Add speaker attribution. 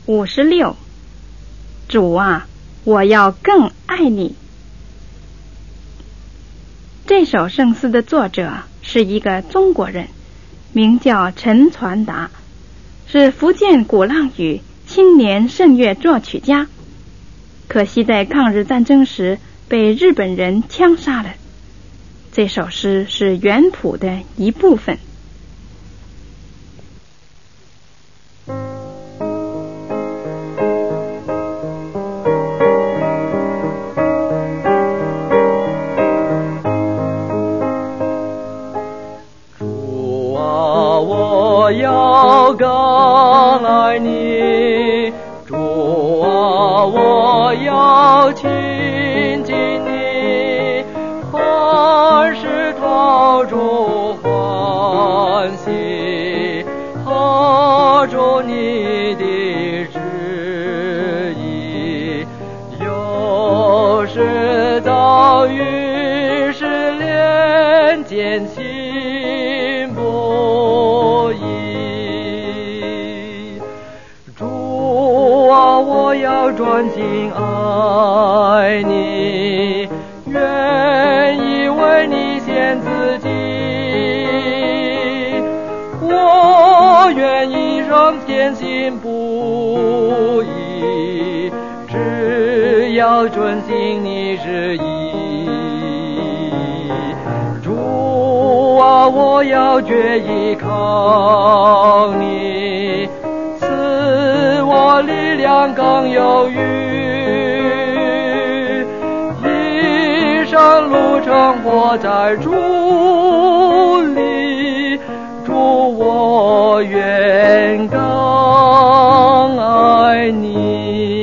Speaker 1: 56。主啊，我要更爱你。这首圣诗的作者是一个中国人，名叫陈传达，是福建鼓浪屿青年圣乐作曲家，可惜在抗日战争时被日本人枪杀了。这首诗是原谱的一部分。
Speaker 2: 主啊，我要更爱你，主啊，我要亲近你，凡事讨主欢喜，合主你的旨意，有时遭遇是连艰辛不易。主啊，我要专心爱你，愿意为你献自己，我愿意让艰辛不易，只要遵行你旨意。主啊，我要决意靠你，赐我力量更有余，一生路程活在主里，主我愿更爱你。